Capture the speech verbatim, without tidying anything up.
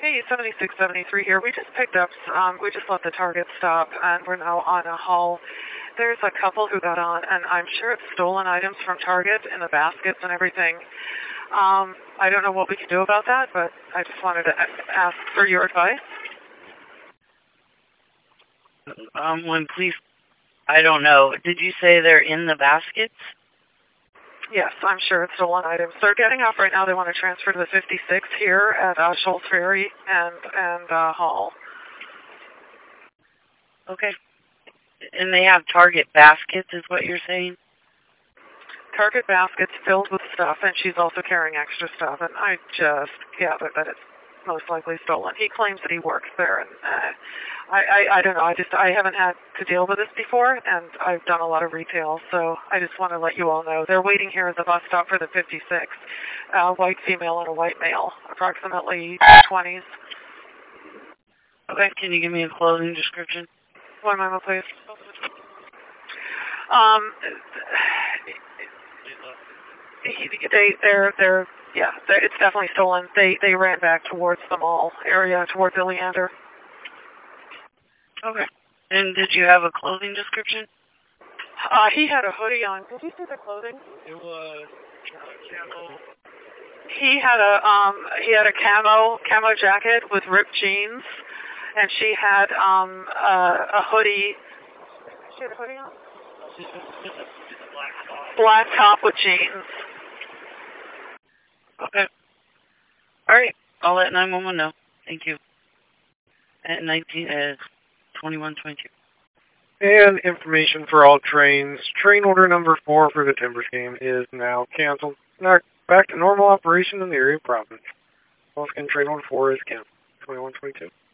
Hey, seventy-six seventy-three here. We just picked up, um, we just let the Target stop, and we're now on a haul. There's a couple who got on, and I'm sure it's stolen items from Target in the baskets and everything. Um, I don't know what we can do about that, but I just wanted to ask for your advice. Um, when please, I don't know. Did you say they're in the baskets? Yes, I'm sure it's stolen items. They're getting off right now. They want to transfer to the fifty-six here at uh, Schultz Ferry and and uh, Hall. Okay. And they have Target baskets, is what you're saying? Target baskets filled with stuff, and she's also carrying extra stuff. And I just gathered that it's most likely stolen. He claims that he works there, and uh, I, I I don't know. I just I haven't had to deal with this before, and I've done a lot of retail, so I just want to let you all know they're waiting here at the bus stop for the fifty-six. A white female and a white male, approximately twenties. Okay, can you give me a clothing description? One moment, please. Um, they they're they're yeah, they're, it's definitely stolen. They they ran back towards the mall area, towards Iliander. Okay. And did you have a clothing description? Uh, he had a hoodie on. Did you see the clothing? It was camo. He had a um he had a camo camo jacket with ripped jeans, and she had um uh, a hoodie. She had a hoodie on. Black top. Black top with jeans. Okay. All right. I'll let nine one one know. Thank you. At nineteen, uh, twenty-one twenty-two. And information for all trains. Train order number four for the Timbers game is now canceled. Now back to normal operation in the area province. Once again, train order four is canceled. twenty-one twenty-two.